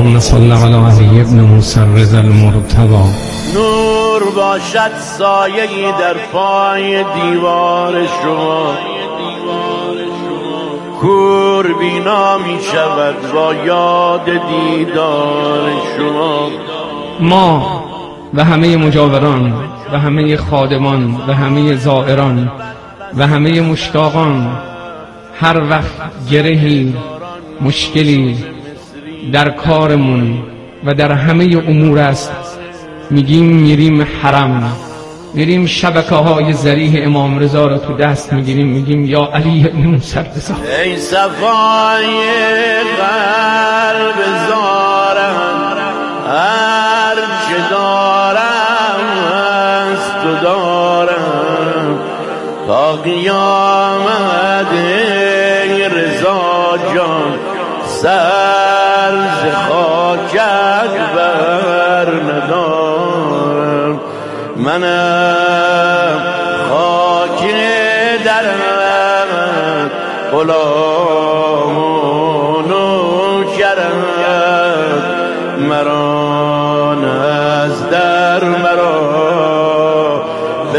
اللهم صل علی علی ابن موسی الرضا المرتضی. نور باشد سایه‌ای در پای دیوار شما، کور بینا می شود با یاد دیدار شما. ما و همه مجاوران و همه خادمان و همه زائران و همه مشتاقان هر وقت گرهی، مشکلی در کارمون و در همه امور است، میریم حرم، میریم شبکه های ذریح امام رضا رو تو دست میگیریم، میگیم یا علی ابن موسی الرضا. ای صفای قلب زارم، هر چه دارم از تو دارم، تا قیامت ای رضا جان، سر ز خاکت بر ندارم. منم خاک درمت، غلام و نوکرت، مرا از در مرا به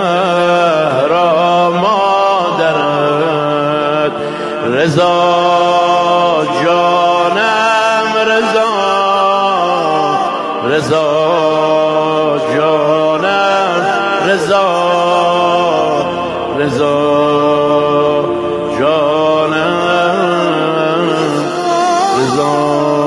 زهرا مادرت. رضا جانم رضا، رضا جانم رضا، رضا جانم رضا.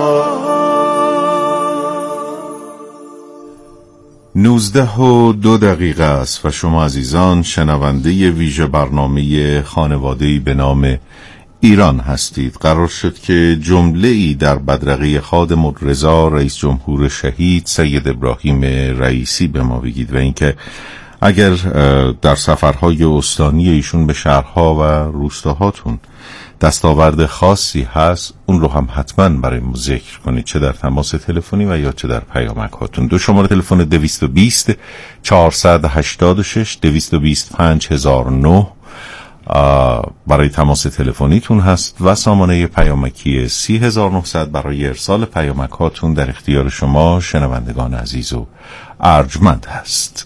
19:02 است و شما عزیزان شنونده ویژه برنامه خانواده‌ای به نام ایران هستید. قرار شد که جمله‌ای در بدرقه خادم الرضا رئیس جمهور شهید سید ابراهیم رئیسی به ما بگید و اینکه اگر در سفرهای استانی ایشون به شهرها و روستاهاتون دستاورد خاصی هست اون رو هم حتما برای ما ذکر کنید، چه در تماس تلفنی و یا چه در پیامک هاتون. دو شماره تلفن 220 486 220 5009 برای تماس تلفنیتون هست و سامانه پیامکی 30900 برای ارسال پیامک هاتون در اختیار شما شنوندگان عزیز و ارجمند هست.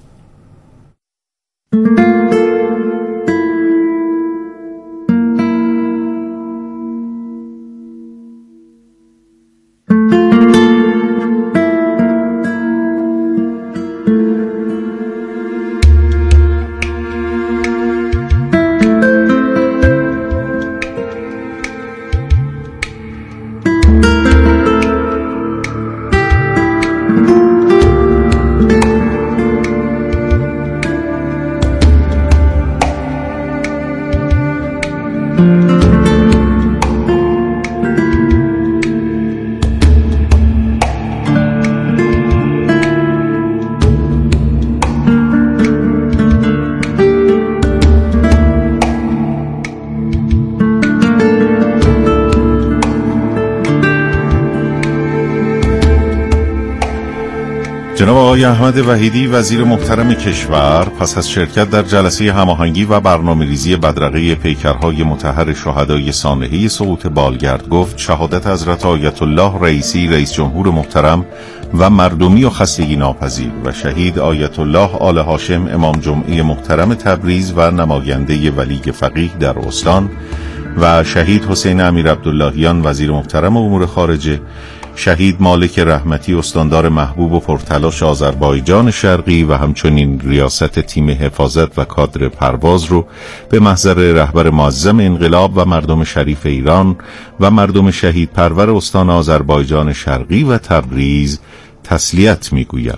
جناب آقای احمد وحیدی وزیر محترم کشور پس از شرکت در جلسه هماهنگی و برنامه‌ریزی بدرقه پیکرهای مطهر شهدای سانحه سقوط بالگرد گفت شهادت حضرت آیت الله رئیسی رئیس جمهور محترم و مردمی و خستگی ناپذیر و شهید آیت الله آل هاشم امام جمعه محترم تبریز و نماینده ولی فقیه در استان و شهید حسین امیر عبداللهیان وزیر محترم امور خارجه، شهید مالک رحمتی استاندار محبوب و پرتلاش آذربایجان شرقی و همچنین ریاست تیم حفاظت و کادر پرواز رو به محضر رهبر معظم انقلاب و مردم شریف ایران و مردم شهید پرور استان آذربایجان شرقی و تبریز تسلیت میگویم.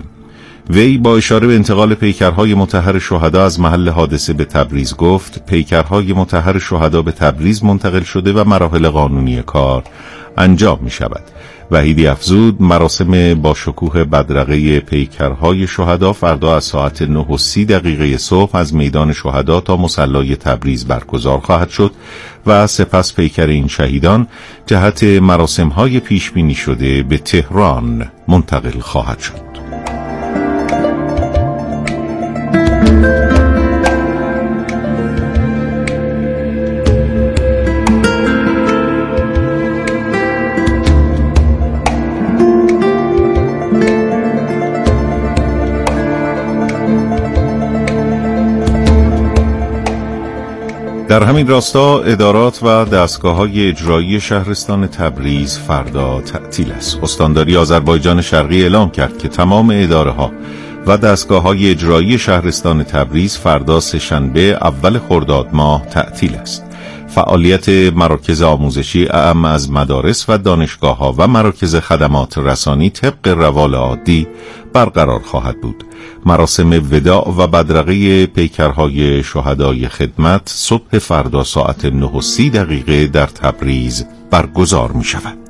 وی با اشاره به انتقال پیکرهای مطهر شهدا از محل حادثه به تبریز گفت پیکرهای مطهر شهدا به تبریز منتقل شده و مراحل قانونی کار انجام می شود. وحیدی افزود مراسم با شکوه بدرقه پیکرهای شهدا فردا از ساعت 9:30 صبح از میدان شهدا تا مصلی تبریز برگزار خواهد شد و سپس پیکر این شهیدان جهت مراسمهای پیش بینی شده به تهران منتقل خواهد شد. در همین راستا ادارات و دستگاه‌های اجرایی شهرستان تبریز فردا تعطیل است. استانداری آذربایجان شرقی اعلام کرد که تمام اداره‌ها و دستگاه‌های اجرایی شهرستان تبریز فردا سه‌شنبه اول خرداد ماه تعطیل است. فعالیت مراکز آموزشی اعم از مدارس و دانشگاه‌ها و مراکز خدمات رسانی طبق روال عادی برقرار خواهد بود. مراسم وداع و بدرقه پیکرهای شهدای خدمت صبح فردا ساعت 9:30 در تبریز برگزار می شود.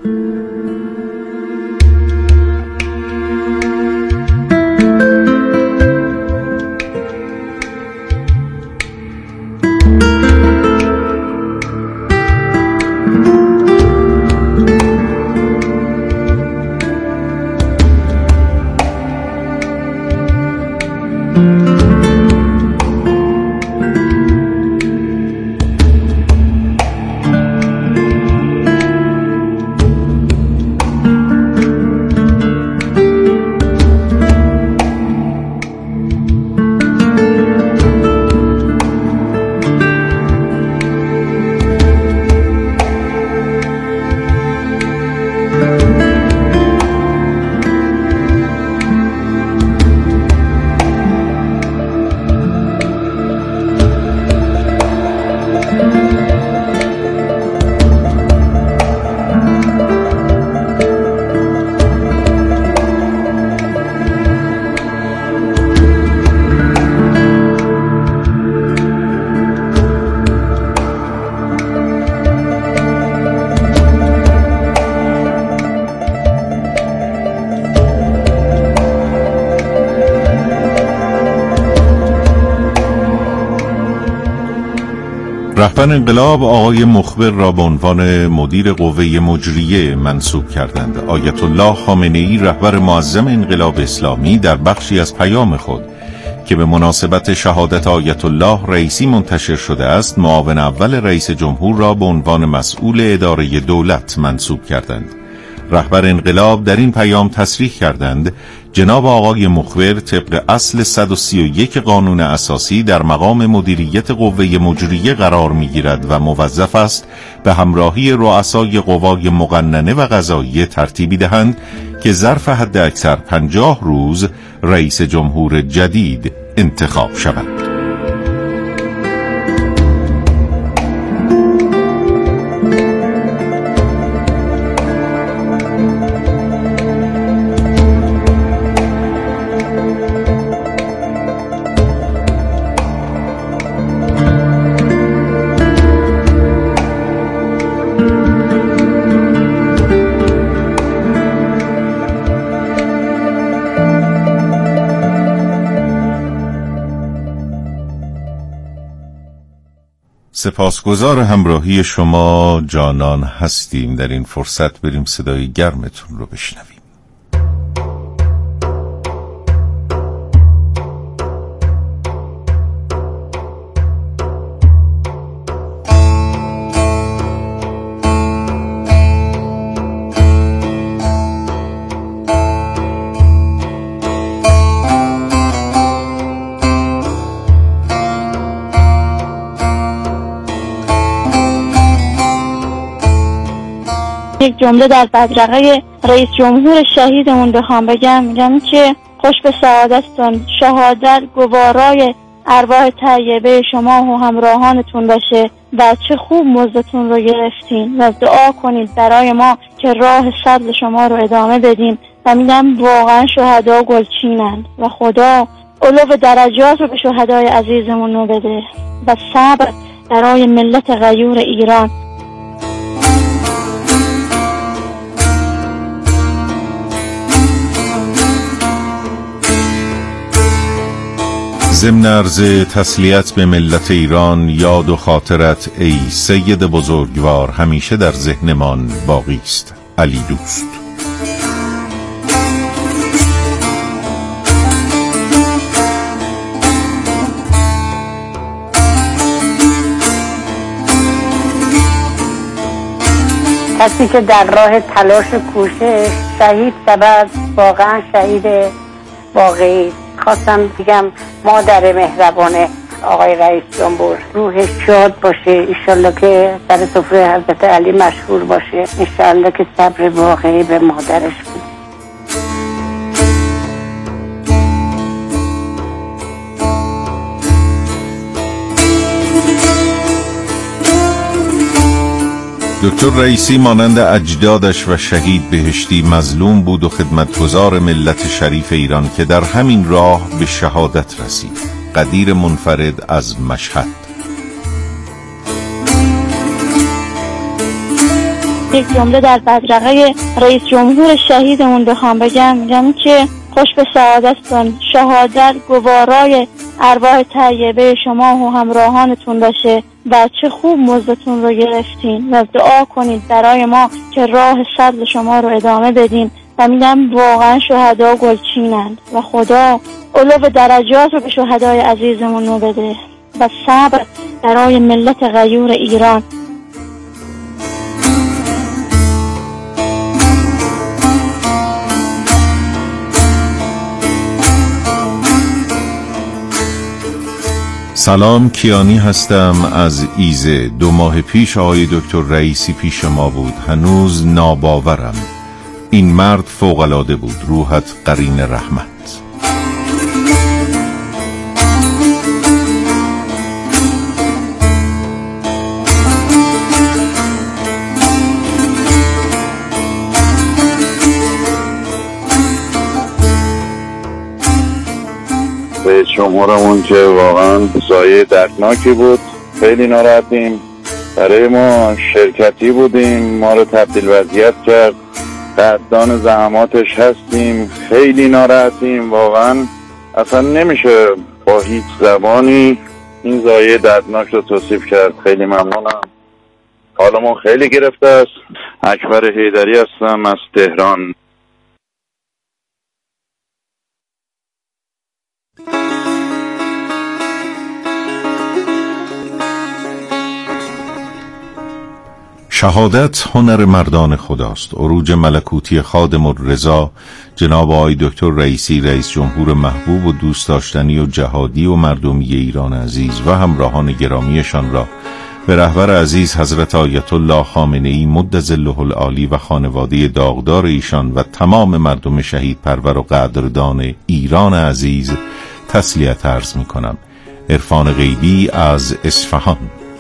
رهبر انقلاب آقای مخبر را به عنوان مدیر قوه مجریه منصوب کردند. آیت الله خامنه‌ای رهبر معظم انقلاب اسلامی در بخشی از پیام خود که به مناسبت شهادت آیت الله رئیسی منتشر شده است، معاون اول رئیس جمهور را به عنوان مسئول اداره دولت منصوب کردند. رهبر انقلاب در این پیام تصریح کردند جناب آقای مخبر طبق اصل 131 قانون اساسی در مقام مدیریت قوه مجریه قرار می‌گیرد و موظف است به همراهی رؤسای قوای مقننه و قضاییه ترتیبی دهند که ظرف حد اکثر 50 روز رئیس جمهور جدید انتخاب شود. سپاسگزار همراهی شما جانان هستیم. در این فرصت بریم صدای گرمتون رو بشنویم. یک جمله در بدرقه رئیس جمهور شهیدمون بخوام بگم، میگم که خوش به سعادتتون، شهادت گوارای ارواح طیبه شما و همراهانتون باشه و چه خوب مزدتون رو گرفتین و دعا کنید برای ما که راه سبز شما رو ادامه بدیم و میگم واقعا شهدا گلچینند و خدا علو درجات رو به شهدای عزیزمون رو بده و صبر برای ملت غیور ایران. ضمن عرض تسلیت به ملت ایران، یاد و خاطرت ای سید بزرگوار همیشه در ذهنمان باقی است. علی دوست. کسی که در راه تلاش کوشش شهید شود واقعا شهید واقعی. خواستم بگم مادر مهربان آقای رئیس جمهور. روحش شاد باشه، انشالله که در سفره حضرت علی مشهور باشه، انشالله که صبر واقعی به مادرش بود. دکتر رئیسی مانند اجدادش و شهید بهشتی مظلوم بود و خدمتگزار ملت شریف ایران که در همین راه به شهادت رسید. قدیر منفرد از مشهد. یک جمله در بدرقه رئیس جمهور شهیدمون بخوام بگم که خوش به سعادتتون، شهادت گوارای ارواح طیبه شما و همراهانتون باشه و چه خوب مزدتون رو گرفتین و دعا کنید برای ما که راه صبر شما رو ادامه بدین و میگم واقعا شهدا گلچینند و خدا علو درجات رو به شهدای عزیزمون رو بده و صبر برای ملت غیور ایران. سلام، کیانی هستم از ایزه. 2 ماه پیش آقای دکتر رئیسی پیش ما بود. هنوز ناباورم. این مرد فوق‌العاده بود. روحت قرین رحمت. رئیس جمهورمون که واقعا زایه دردناکی بود، خیلی ناراحتیم. برای ما شرکتی بودیم، ما رو تبدیل وضعیت کرد، قدردان زحماتش هستیم، خیلی ناراحتیم. واقعا اصلا نمیشه با هیچ زبانی این زایه دردناک رو توصیف کرد. خیلی ممنونم. حالمون خیلی گرفته است. اکبر حیدری هستم از تهران. شهادت هنر مردان خداست. عروج ملکوتی خادم الرضا جناب آقای دکتر رئیسی، رئیس جمهور محبوب و دوست داشتنی و جهادی و مردمی ایران عزیز و همراهان گرامیشان را به رهبر عزیز حضرت آیت الله خامنه‌ای مد ظله العالی و خانواده داغدار ایشان و تمام مردم شهید پرور و قدردان ایران عزیز تسلیت عرض می کنم. عرفان غیبی از اصفهان.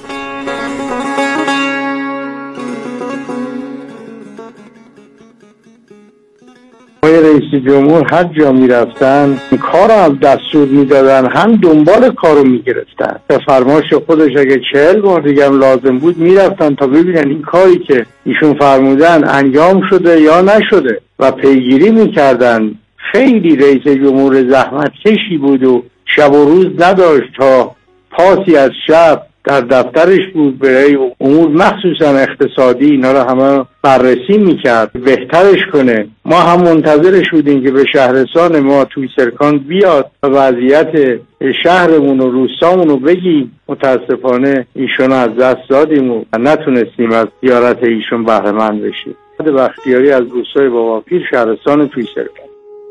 آقای رئیس جمهور هر جا می رفتن کار هم دستور می دادن، هم دنبال کارو می گرفتن. به فرمایش خودش اگه 40 بار دیگه هم لازم بود می رفتن تا ببینن این کاری که ایشون فرمودن انجام شده یا نشده و پیگیری می کردن. خیلی رئیس جمهور زحمت کشی بود و شب و روز نداشت تا پاسی از شب در دفترش بود برای امور مخصوصا اقتصادی اینا رو همه بررسی میکرد بهترش کنه. ما هم منتظرش بودیم که به شهرستان ما توی سرکان بیاد و وضعیت شهرمون و روستامون رو بگیم. متاسفانه ایشون از دست دادیم و نتونستیم از زیارت ایشون بهره مند بشیم. بختیاری از روستای باباپیر، شهرستان توی سرکان.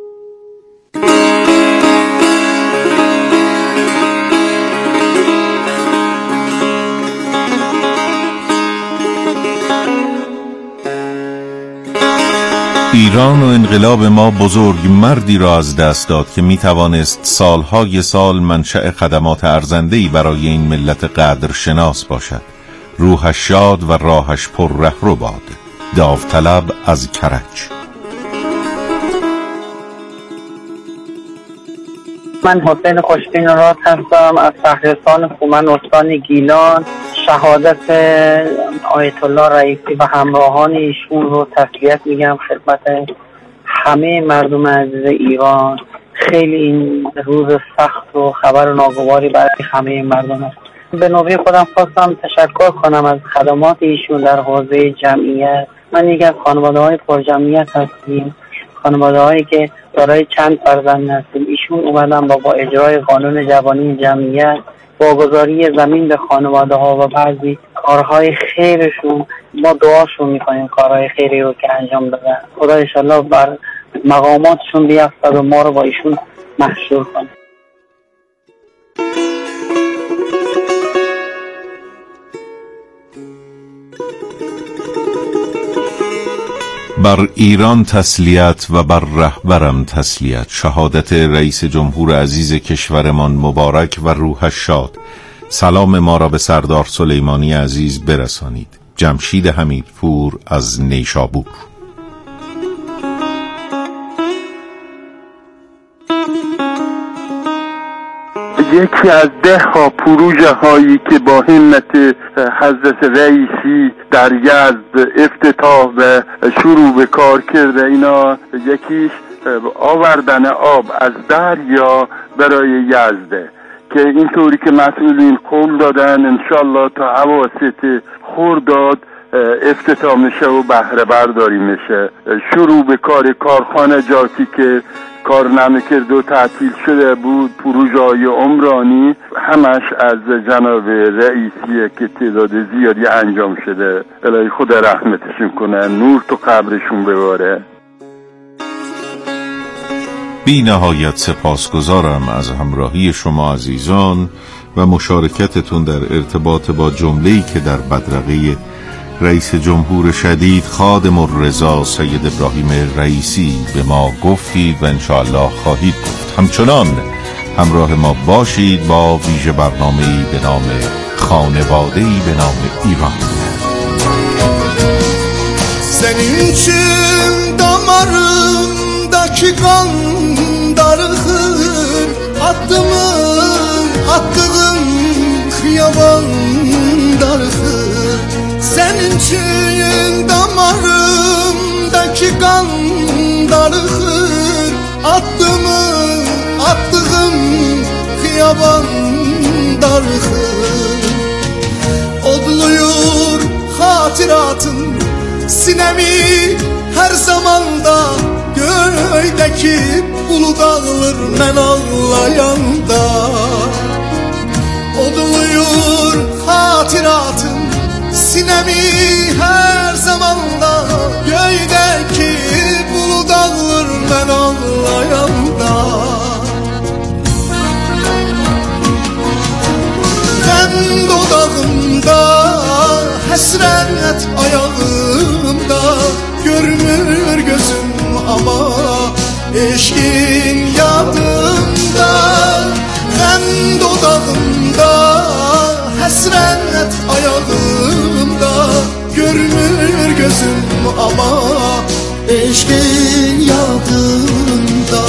ایران و انقلاب ما بزرگ مردی را از دست داد که می توانست سالهای سال منشأ خدمات ارزنده‌ای برای این ملت قدرشناس باشد. روحش شاد و راهش پر رهرو باد. داوطلب از کرج. من حسین خوشبین راد هستم از شهرستان کومن استان گیلان. شهادت آیت الله رئیسی و همراهان ایشون رو تسلیت میگم خدمت همه مردم عزیز ایران. خیلی این روز سخت و خبر ناگواری برای همه مردم است. به نوبه خودم خواستم تشکر کنم از خدمات ایشون در حوزه جمعیت. من یکی از خانواده‌های پرجمعیت هستیم، خانواده‌هایی که دارای چند فرزند هستیم. ایشون اومدن با اجرای قانون جوانی جمعیت، واگذاری زمین به خانواده ها و بعضی کارهای خیرشون ما دعاشون میکنیم، کارهای خیری رو که انجام دادن. خدا انشالله بر مقاماتشون بیفتد و ما رو با ایشون محشور کنه. بر ایران تسلیت و بر رهبرم تسلیت. شهادت رئیس جمهور عزیز کشورمان مبارک و روحش شاد. سلام ما را به سردار سلیمانی عزیز برسانید. جمشید حمیدپور از نیشابور. یکی از 10 پروژه هایی که با همت حضرت رئیسی در یزد افتتاح و شروع به کار کرده، اینا یکیش آوردن آب از دریا برای یزده که اینطوری که مسئولین قول دادن انشالله تا اواسط خرداد افتتاح میشه و بهره برداری میشه. شروع به کار کارخانه جاتی که کار نمیکرد و تعطیل شده بود، پروژه های عمرانی همش از جناب رئیسیه که تعداد زیادی انجام شده. الهی خدا رحمتشون کنه، نور تو قبرشون بباره. بی نهایت سپاسگزارم از همراهی شما عزیزان و مشارکتتون در ارتباط با جمله‌ای که در بدرقه رئیس جمهور شدید خادم الرضا سید ابراهیم رئیسی به ما گفتید و انشاءالله خواهید گفت. همچنان همراه ما باشید با ویژه برنامه‌ای به نام خانواده‌ای به نام ایران. Senin için damarımdaki kan darıkır, attığım kıyaban darıkır. Senin için damarımdaki kan darıkır, attığım kıyaban darıkır. Odluyur hatıratın sinemi her zamanda, göğdeki ulu dağılır men ağlayanda. Odluyur hatıratın sinemi her zamanda, göğdeki ulu dağılır men ağlayanda. Ben dodağımda hasret ayağımda, görmür gözüm ama eşkin yadımda. Ben dodağımda hasret ayağımda, görmür gözüm ama eşkin yadımda.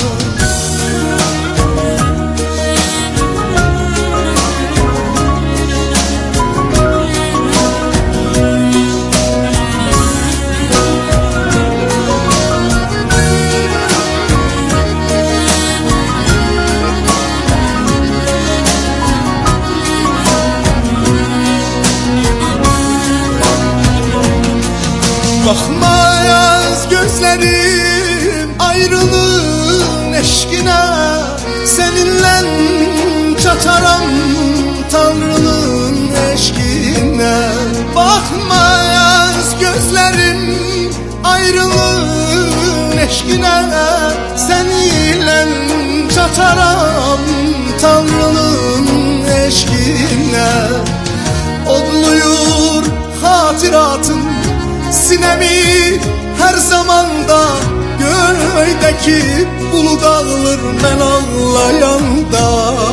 Bakmayaz gözlerim ayrılığın eşkine, seninle çataram Tanrı'nın eşkine. Bakmayaz gözlerim ayrılığın eşkine, seninle çataram Tanrı'nın eşkine. Odluyur hatıratın sinemi her zamanda, göğdeki ulu dağılır men ağlayanda.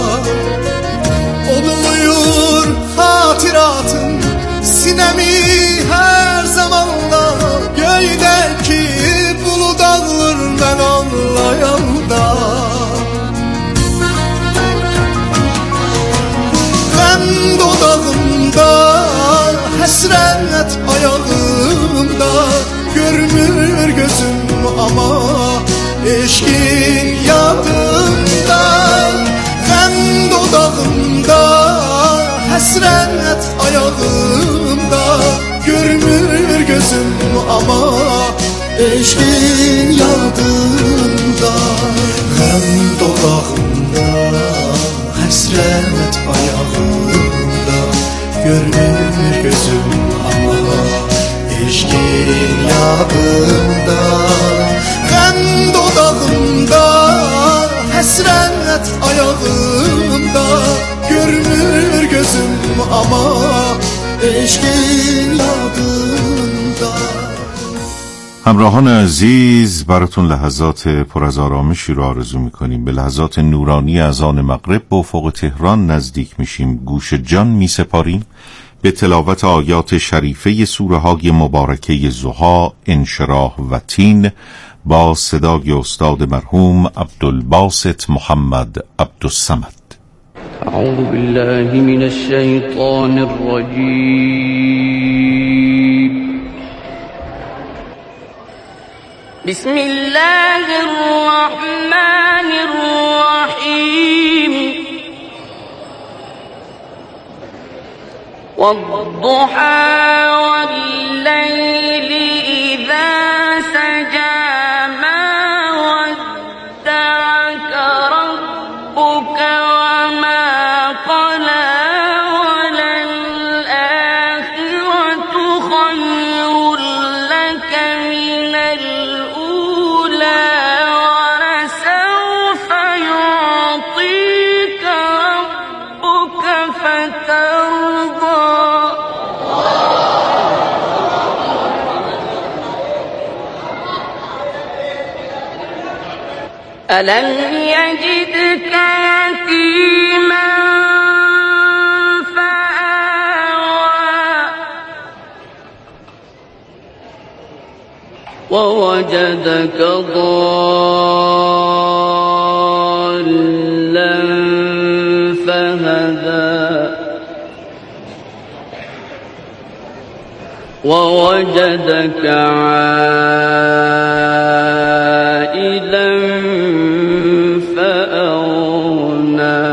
Odluyur hatıratın sinemi her zamanda, göğdeki ulu dağılır men ağlayanda. Ben dodağımda hasret ayağımda, görmür gözüm ama eşkin yadımda. Ben dodağımda hasret ayağımda, görmür gözüm ama eşkin yadımda. Ben dodağımda hasret ayağımda, görmür gözüm ama eşkin yadımda. Ben dodağımda hasret ayağımda, görmür gözüm ama eşkin yadımda. همراهان عزیز، براتون لحظات پر از آرامشی رو آرزو میکنیم. به لحظات نورانی اذان مغرب به افق تهران نزدیک میشیم. گوش جان میسپاریم به تلاوت آیات شریفه سوره های مبارکه ضحی، انشراح و تین با صدای استاد مرحوم عبدالباسط محمد عبدالصمد. اعوذ بالله من الشیطان الرجیم. بسم الله الرحمن الرحیم. والضحى والليل إذا سجى ما ودعك ربك وما قلى وللآخرة خير لك من الأولى ولسوف يعطيك ربك فترضى. ألم يجدك يتيما فآوى ووجدك ضالا فهدى ووجدك عائلا فأغنى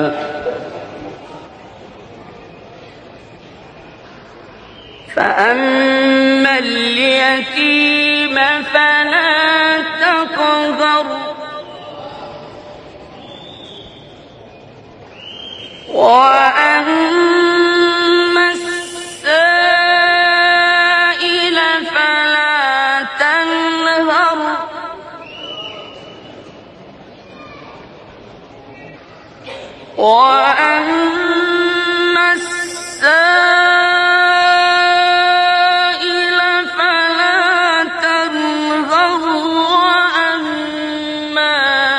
فأما اليتيم فلا تقهر وأما السائل فلا تنهر وأما السائل فلا تنهر وأما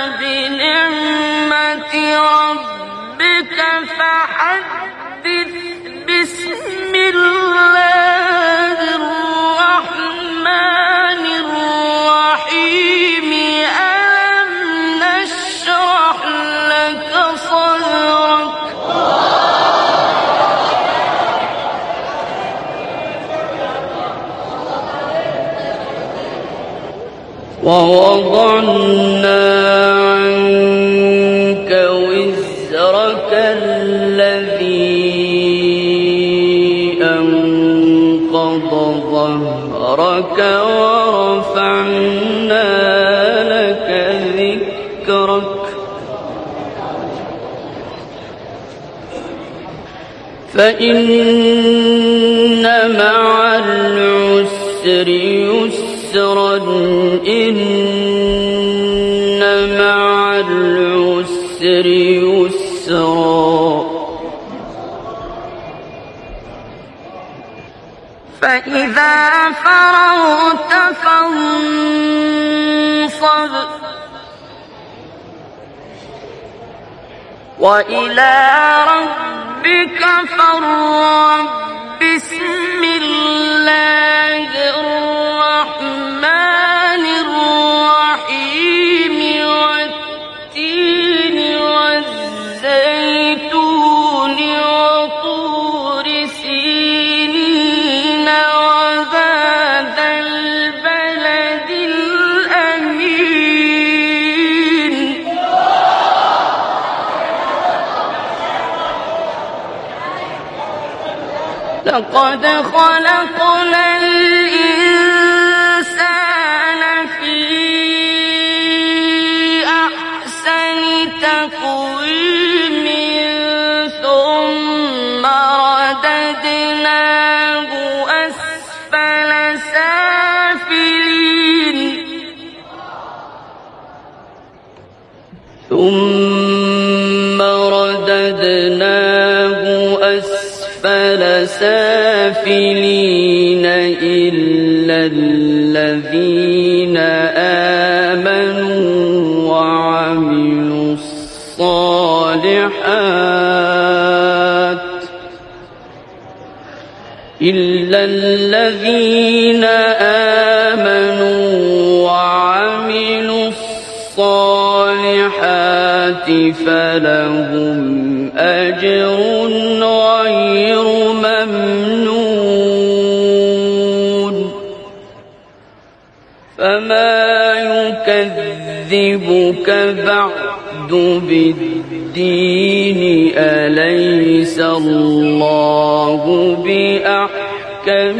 بنعمة ربك فحدث. بسم الله الرحمن الرحيم. ألم نشرح لك صدرك ووضعنا عنك وزرك الذي أنقض ظهرك ورفعنا لك ذكرك فإن مع العسر يسرا إن مع العسر يسرا فإذا فرغت فانصب وإلى ربك فارغب. بسم الله الرحمن الرحيم. والتين والزيتون وطور سينين وهذا البلد الأمين. لقد خلقنا الإنسان في أحسن تقويم ثم رددناه أسفل سافلين ثم رددناه أسفل سافلين إلا الذين الصالحات إلا الذين آمنوا وعملوا الصالحات فلهم أجر غير ممنون فما يكذبك بعد بالدين أليس الله بأحكم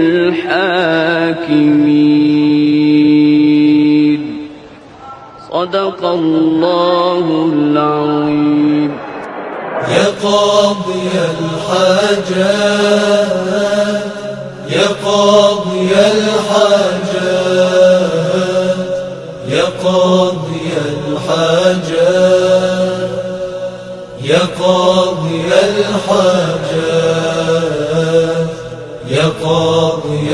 الحاكمين صدق الله العظيم. يا قاضي الحاجات يا قاضي الحاجات يا قاضي الحاجات يا قاضي الحاجات يا قاضي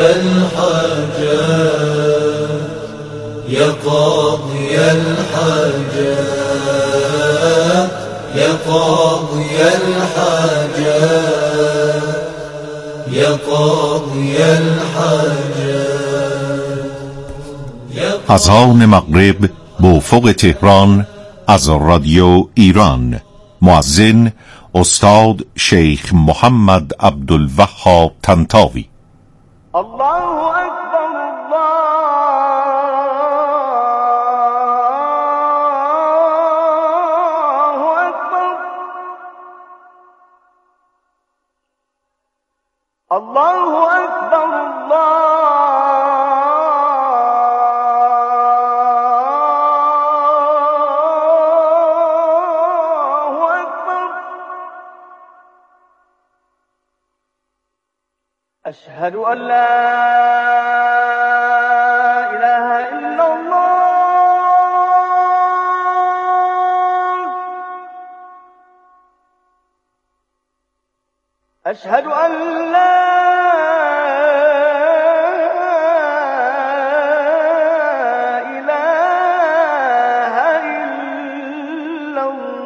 الحاجات يا قاضي الحاجات يا قاضي الحاجات يا قاضي الحاجات. اذان مغرب بافق تهران از رادیو ایران. مؤذن استاد شیخ محمد عبدالوهاب طنطاوی. الله اکبر الله اکبر أشهد أن لا إله إلا الله أشهد أن لا إله إلا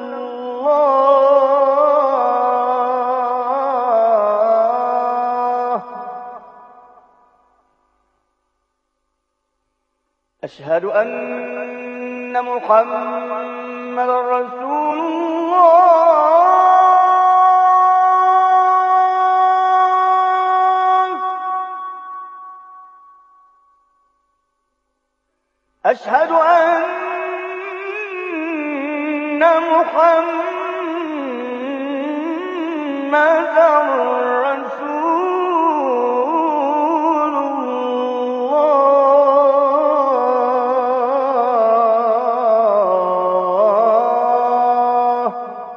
الله أشهد أن محمد رسول الله أشهد أن محمد رسول الله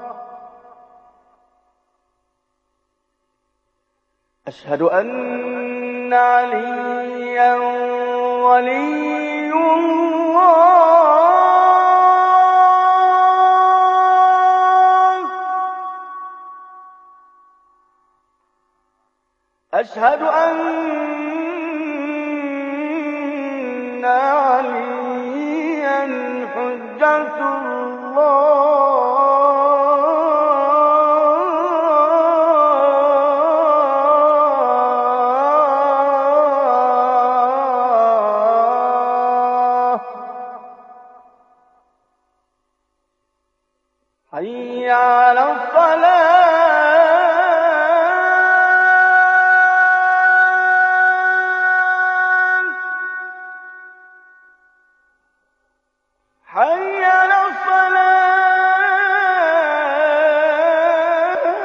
أشهد أن عليا ولي الله أشهد أن عليا